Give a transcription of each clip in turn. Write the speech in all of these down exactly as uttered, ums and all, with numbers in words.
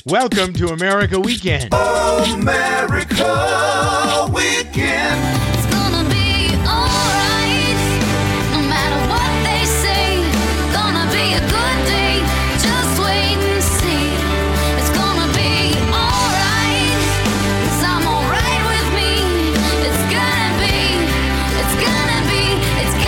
Welcome to America Weekend. America Weekend. It's gonna be alright, no matter what they say. Gonna be a good day, just wait and see. It's gonna be alright, cause I'm alright with me. It's gonna be, it's gonna be,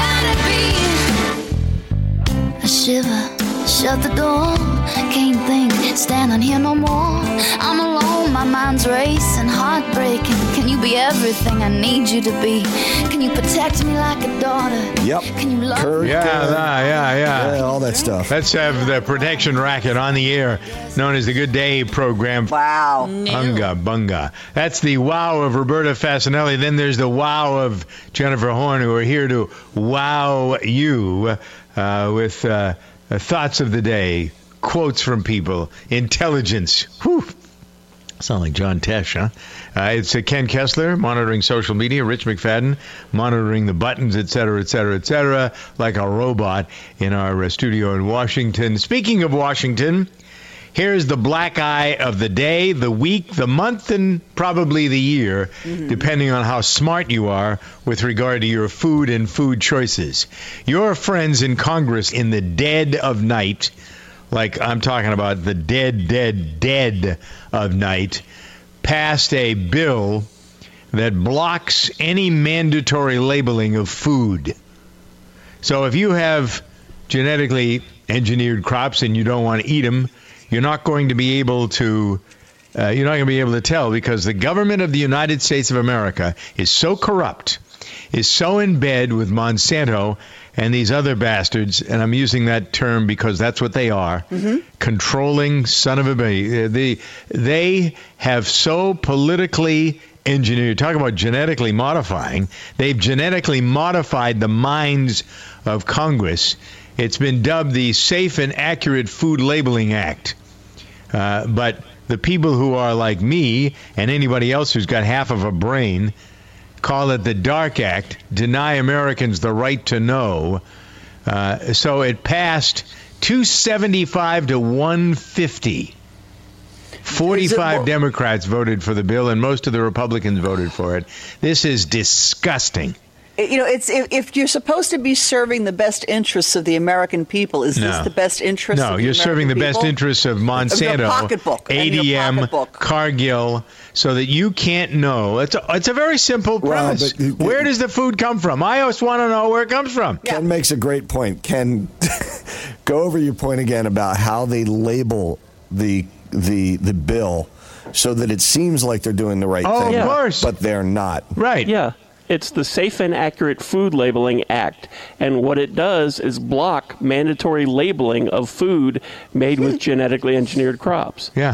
it's gotta be. I shiver, shut the door, can't think, standing here no more. I'm alone, my mind's racing, heartbreaking. Can you be everything I need you to be? Can you protect me like a daughter? Yep. Can you love Kirk, me? Yeah, uh, yeah, yeah, yeah. yeah, all that stuff. Let's have the protection racket on the air, known as the Good Day program. Wow. Bunga, bunga. That's the wow of Roberta Fasanelli. Then there's the wow of Jennifer Horn, who are here to wow you uh, with uh, thoughts of the day, quotes from people, intelligence. Whew. Sound like John Tesh, huh? Uh, it's uh, Ken Kessler monitoring social media, Rich McFadden monitoring the buttons, et cetera, et cetera, et cetera, like a robot in our uh, studio in Washington. Speaking of Washington, here's the black eye of the day, the week, the month, and probably the year, mm-hmm. depending on how smart you are with regard to your food and food choices. Your friends in Congress in the dead of night, like I'm talking about the dead, dead, dead of night, passed a bill that blocks any mandatory labeling of food. So if you have genetically engineered crops and you don't want to eat them, you're not going to be able to uh, you're not going to be able to tell, because the government of the United States of America is so corrupt, is so in bed with Monsanto and these other bastards, and I'm using that term because that's what they are, mm-hmm. controlling son of a bitch. They, they have so politically engineered, talk about genetically modifying, they've genetically modified the minds of Congress. It's been dubbed the Safe and Accurate Food Labeling Act. Uh, but the people who are like me and anybody else who's got half of a brain call it the Dark Act, deny Americans the right to know. Uh, so it passed two seventy-five to one fifty. forty-five Democrats voted for the bill, and most of the Republicans voted for it. This is disgusting. You know, it's if, if you're supposed to be serving the best interests of the American people, is no. this the best interest no, of the you're American serving the people? best interests of Monsanto, of pocketbook, A D M, Cargill, so that you can't know. It's a, it's a very simple premise. Well, but, where does the food come from? I always want to know where it comes from. Ken yeah. makes a great point. Ken, go over your point again about how they label the the the bill so that it seems like they're doing the right oh, thing. Of course. But they're not. Right. Yeah. It's the Safe and Accurate Food Labeling Act, and what it does is block mandatory labeling of food made with genetically engineered crops. Yeah.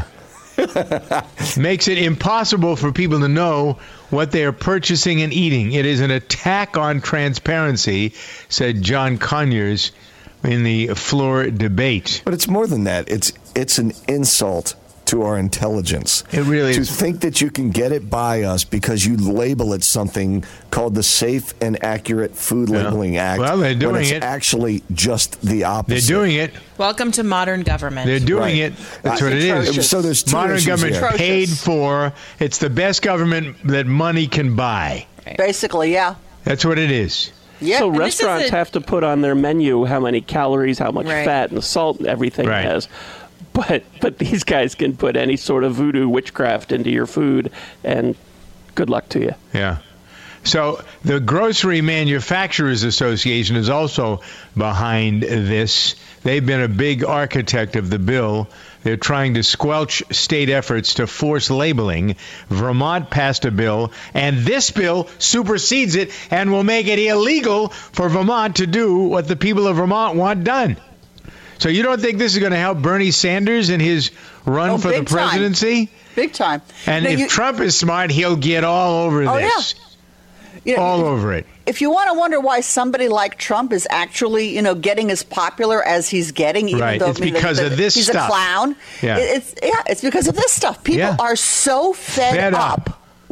Makes it impossible for people to know what they are purchasing and eating. It is an attack on transparency, said John Conyers in the floor debate. But it's more than that. It's it's an insult to our intelligence. It really to is. To think that you can get it by us because you label it something called the Safe and Accurate Food yeah. Labeling Act. Well, they're doing when it's it. actually just the opposite. They're doing it. Welcome to modern government. They're doing right. it. That's It's what it atrocious. is. So there's two modern issues government here. paid for. It's the best government that money can buy. Basically, yeah. That's what it is. Yeah. So And this restaurants is a- have to put on their menu how many calories, how much Right. fat and salt and everything Right. it has. But but these guys can put any sort of voodoo witchcraft into your food, and good luck to you. Yeah. So the Grocery Manufacturers Association is also behind this. They've been a big architect of the bill. They're trying to squelch state efforts to force labeling. Vermont passed a bill, and this bill supersedes it and will make it illegal for Vermont to do what the people of Vermont want done. So you don't think this is going to help Bernie Sanders in his run Oh, for the big time. presidency? Big time. And Now, if you- Trump is smart, he'll get all over Oh, this. you know, All if- over it. If you want to wonder why somebody like Trump is actually, you know, getting as popular as he's getting, even Right. though It's I mean, the- because the- of this he's stuff. a clown. Yeah. It- It's yeah, it's because of this stuff. People Yeah. are so fed, Fed up. up.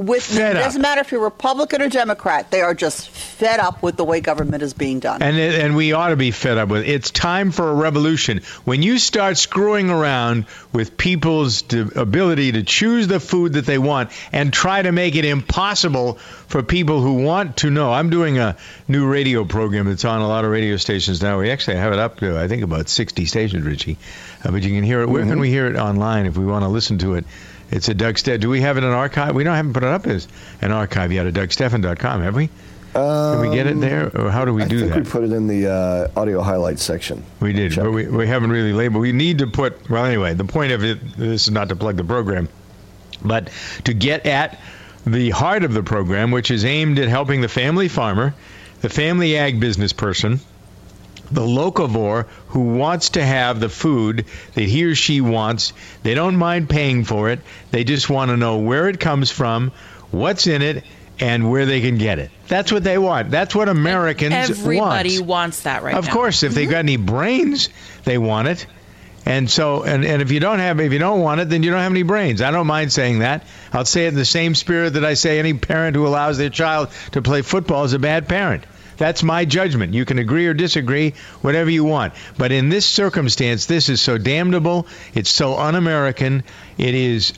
with Fed it up. doesn't matter if you're Republican or Democrat. They are just fed up with the way government is being done. And it, and we ought to be fed up with it. It's time for a revolution. When you start screwing around with people's d- ability to choose the food that they want and try to make it impossible for people who want to know. I'm doing a new radio program that's on a lot of radio stations now. We actually have it up to, I think, about sixty stations, Richie. Uh, but you can hear it. Where Mm-hmm. can we hear it online if we want to listen to it? It's a Doug Ste. Do we have it in archive? We don't haven't put it up as an archive yet at Doug Stephan dot com, have we? Um, Can we get it there, or how do we I do think that? we put it in the uh, audio highlights section. We did, Check. but we, we haven't really labeled. We need to put, well, anyway, the point of it, this is not to plug the program, but to get at the heart of the program, which is aimed at helping the family farmer, the family ag business person, the locavore who wants to have the food that he or she wants. They don't mind paying for it. They just want to know where it comes from, what's in it, and where they can get it. That's what they want. That's what Americans Everybody want. wants that right Of now. course, if they got any brains, they want it. And so, and, and if you don't have, if you don't want it, then you don't have any brains. I don't mind saying that. I'll say it in the same spirit that I say any parent who allows their child to play football is a bad parent. That's my judgment. You can agree or disagree, whatever you want. But in this circumstance, this is so damnable. It's so un-American. It is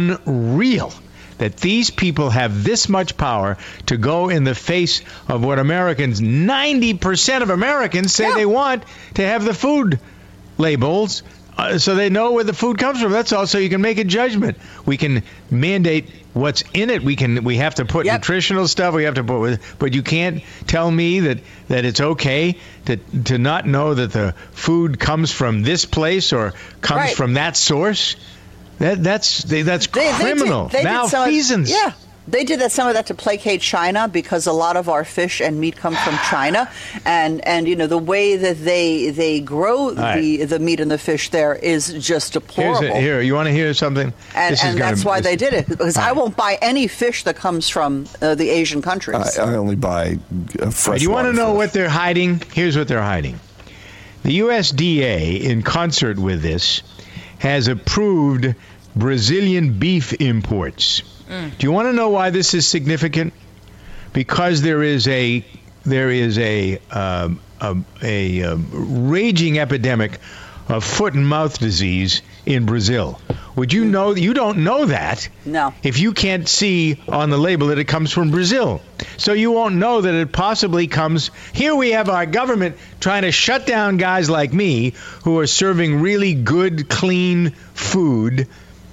unreal that these people have this much power to go in the face of what Americans, ninety percent of Americans say Yeah. they want to have the food labels uh, so they know where the food comes from. That's all, so you can make a judgment. We can mandate what's in it. We can. We have to put Yep. nutritional stuff. We have to put with, but you can't tell me that, that it's okay to to not know that the food comes from this place or comes Right. from that source. That that's that's They- they did- criminal. they did some of- Malfeasance. Yeah. They did that, some of that to placate China because a lot of our fish and meat come from China, and and you know the way that they they grow right. the the meat and the fish there is just Here's deplorable. a, here, you want to hear something? and This is and gonna- that's why this- they did it because I Right. won't buy any fish that comes from uh, the Asian countries. I, I only buy uh, fresh. Do you want to know fish. what they're hiding? Here's what they're hiding. The U S D A, in concert with this, has approved Brazilian beef imports. Do you want to know why this is significant? Because there is a there is a um, a, a, um raging epidemic of foot and mouth disease in Brazil. Would you know? You don't know that. No. If you can't see on the label that it comes from Brazil. So you won't know that it possibly comes. Here we have our government trying to shut down guys like me who are serving really good, clean food,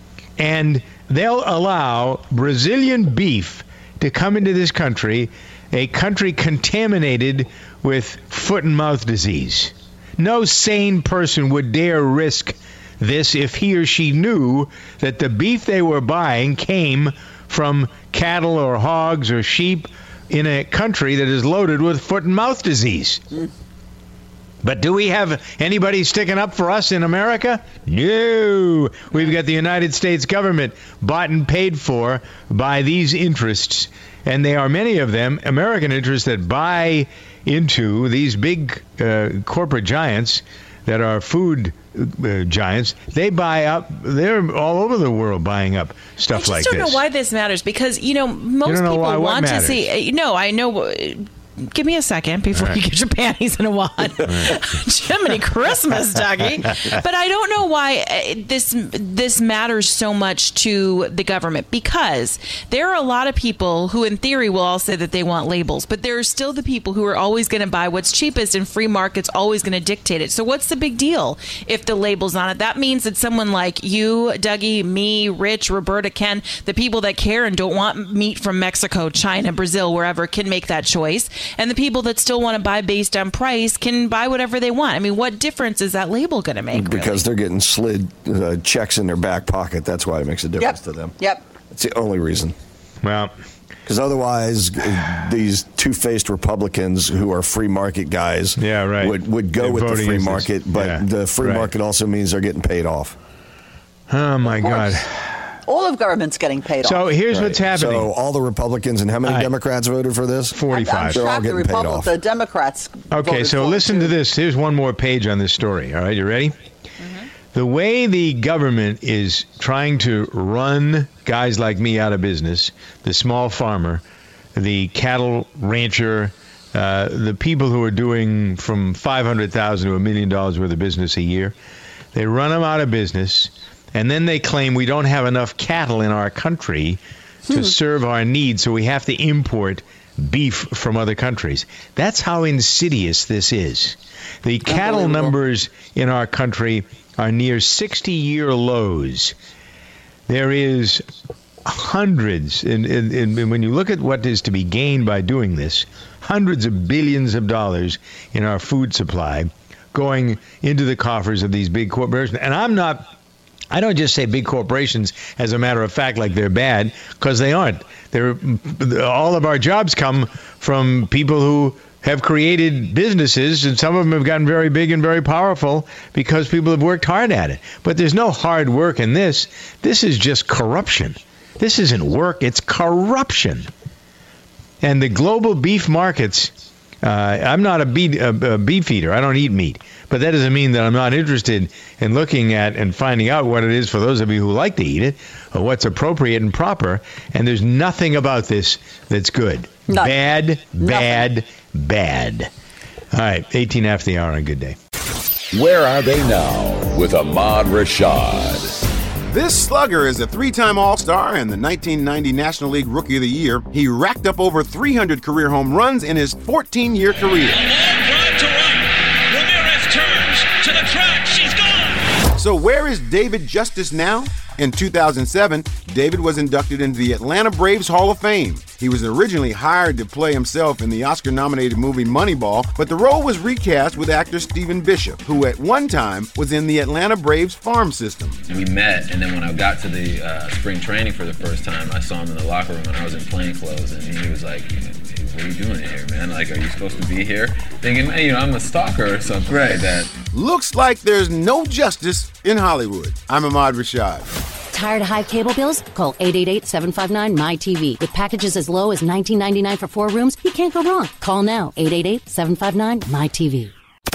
and they'll allow Brazilian beef to come into this country, a country contaminated with foot and mouth disease. No sane person would dare risk this if he or she knew that the beef they were buying came from cattle or hogs or sheep in a country that is loaded with foot and mouth disease. But do we have anybody sticking up for us in America? No. We've got the United States government bought and paid for by these interests. And they are many of them American interests that buy into these big uh, corporate giants that are food uh, giants. They buy up. They're all over the world buying up stuff I just like don't this. know why this matters because you know most don't know people why what want to matters. see. No, I know. Give me a second before you get your panties in a wad. Jiminy Christmas, Dougie. But I don't know why uh, this this matters so much to the government because there are a lot of people who, in theory, will all say that they want labels, but there are still the people who are always going to buy what's cheapest, and free market's always going to dictate it. So what's the big deal if the label's on it? That means that someone like you, Dougie, me, Rich, Roberta, Ken, the people that care and don't want meat from Mexico, China, Brazil, wherever, can make that choice. And the people that still want to buy based on price can buy whatever they want. I mean, what difference is that label going to make? Because really? they're getting slid uh, checks in their back pocket. That's why it makes a difference Yep. to them. Yep. That's the only reason. Well, Because otherwise, uh, these two-faced Republicans who are free market guys Yeah, right. would, would go They're with the voting free against market, this. but Yeah, the free right. market also means they're getting paid off. oh my God. All of government's getting paid So off. here's what's happening. So all the Republicans, and how many All right. Democrats voted for this? I'm forty-five. They're all shocked the, getting paid Republic, off. the Democrats. Okay, voted so for it, listen too. to this. Here's one more page on this story. All right, you ready? The way the government is trying to run guys like me out of business, the small farmer, the cattle rancher, uh, the people who are doing from five hundred thousand dollars to a million dollars worth of business a year, they run them out of business, and then they claim we don't have enough cattle in our country to hmm. serve our needs, so we have to import beef from other countries. That's how insidious this is. The cattle numbers in our country are near sixty-year lows. There is hundreds, and, and, and when you look at what is to be gained by doing this, hundreds of billions of dollars in our food supply going into the coffers of these big corporations. And I'm not, I don't just say big corporations as a matter of fact like they're bad, because they aren't. They're, all of our jobs come from people who have created businesses, and some of them have gotten very big and very powerful because people have worked hard at it. But there's no hard work in this. This is just corruption. This isn't work, it's corruption. And the global beef markets, uh, I'm not a beef, a, a beef eater. I don't eat meat. But that doesn't mean that I'm not interested in looking at and finding out what it is for those of you who like to eat it, or what's appropriate and proper. And there's nothing about this that's good. None. Bad, bad, Nothing. bad. All right, eighteen after the hour on Good Day. Where are they now with Ahmad Rashad? This slugger is a three-time All-Star and the nineteen ninety National League Rookie of the Year. He racked up over three hundred career home runs in his fourteen-year career. A long drive to right. Ramirez turns to the track. She's gone. So where is David Justice now? In two thousand seven, David was inducted into the Atlanta Braves Hall of Fame. He was originally hired to play himself in the Oscar-nominated movie Moneyball, but the role was recast with actor Stephen Bishop, who at one time was in the Atlanta Braves farm system. We met, and then when I got to the uh, spring training for the first time, I saw him in the locker room, and I was in plain clothes, and he was like, "What are you doing here, man? Like, are you supposed to be here?" Thinking, hey, you know, I'm a stalker or something like that. Looks like there's no justice in Hollywood. I'm Ahmad Rashad. Tired of high cable bills? Call eight eight eight, seven five nine, M Y T V. With packages as low as nineteen ninety-nine for four rooms, you can't go wrong. Call now, eight eight eight, seven five nine, M Y T V.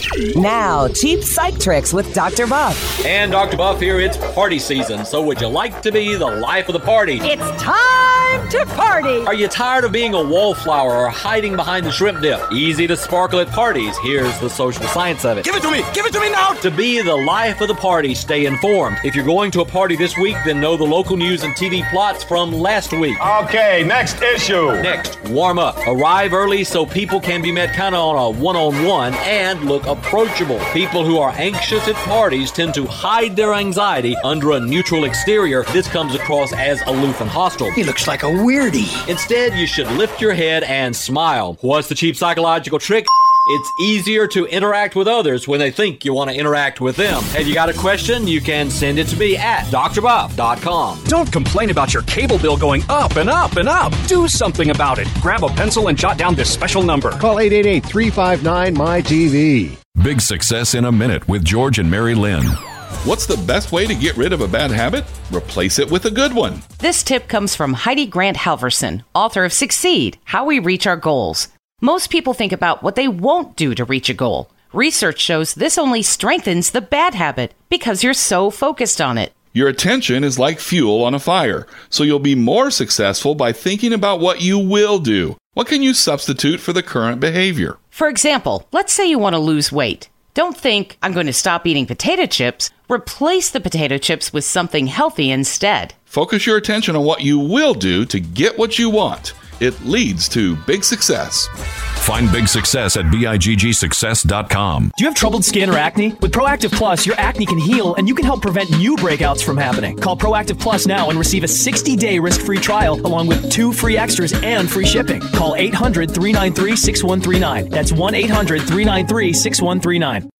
Now, cheap psych tricks with Doctor Buff. And Doctor Buff here, it's party season, so would you like to be the life of the party? It's time to party! Are you tired of being a wallflower or hiding behind the shrimp dip? Easy to sparkle at parties. Here's the social science of it. Give it to me! Give it to me now! To be the life of the party, stay informed. If you're going to a party this week, then know the local news and T V plots from last week. Okay, next issue. Next, warm up. Arrive early so people can be met kind of on a one-on-one and look approachable. People who are anxious at parties tend to hide their anxiety under a neutral exterior. This comes across as aloof and hostile. He looks like a weirdie. Instead, you should lift your head and smile. What's the cheap psychological trick? It's easier to interact with others when they think you want to interact with them. Have you got a question? You can send it to me at d r buff dot com. Don't complain about your cable bill going up and up and up. Do something about it. Grab a pencil and jot down this special number. Call eight eight eight, three five nine, M Y T V. Big Success in a Minute with George and Mary Lynn. What's the best way to get rid of a bad habit? Replace it with a good one. This tip comes from Heidi Grant Halverson, author of Succeed, How We Reach Our Goals. Most people think about what they won't do to reach a goal. Research shows this only strengthens the bad habit because you're so focused on it. Your attention is like fuel on a fire, so you'll be more successful by thinking about what you will do. What can you substitute for the current behavior? For example, let's say you want to lose weight. Don't think, I'm going to stop eating potato chips. Replace the potato chips with something healthy instead. Focus your attention on what you will do to get what you want. It leads to big success. Find big success at big success dot com. Do you have troubled skin or acne? With Proactive Plus, your acne can heal and you can help prevent new breakouts from happening. Call Proactive Plus now and receive a sixty-day risk-free trial along with two free extras and free shipping. Call eight hundred, three nine three, six one three nine. That's one eight hundred, three nine three, six one three nine.